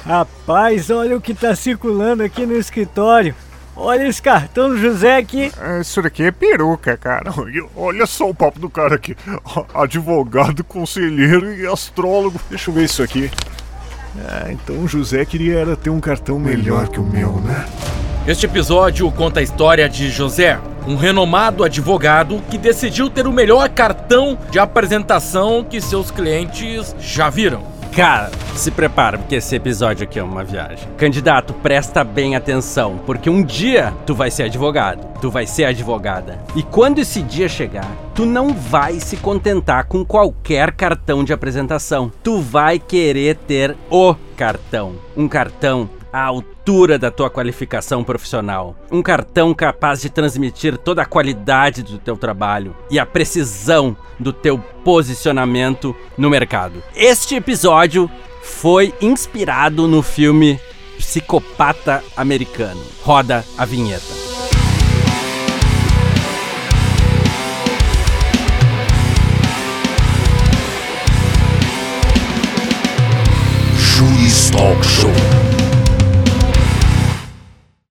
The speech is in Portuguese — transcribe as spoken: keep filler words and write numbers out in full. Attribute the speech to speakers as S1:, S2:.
S1: Rapaz, olha o que tá circulando aqui no escritório. Olha esse cartão do José aqui.
S2: Isso daqui é peruca, cara. Olha só o papo do cara aqui. Advogado, conselheiro e astrólogo. Deixa eu ver isso aqui. Ah, então o José queria era ter um cartão melhor que o meu, né?
S3: Este episódio conta a história de José, um renomado advogado que decidiu ter o melhor cartão de apresentação que seus clientes já viram.
S4: Cara, se prepara, porque esse episódio aqui é uma viagem. Candidato, presta bem atenção, porque um dia tu vai ser advogado, tu vai ser advogada. E quando esse dia chegar, tu não vai se contentar com qualquer cartão de apresentação. Tu vai querer ter o cartão. Um cartão à altura da tua qualificação profissional. Um cartão capaz de transmitir toda a qualidade do teu trabalho e a precisão do teu posicionamento no mercado. Este episódio foi inspirado no filme Psicopata Americano. Roda a vinheta.
S5: Juiz Talk Show.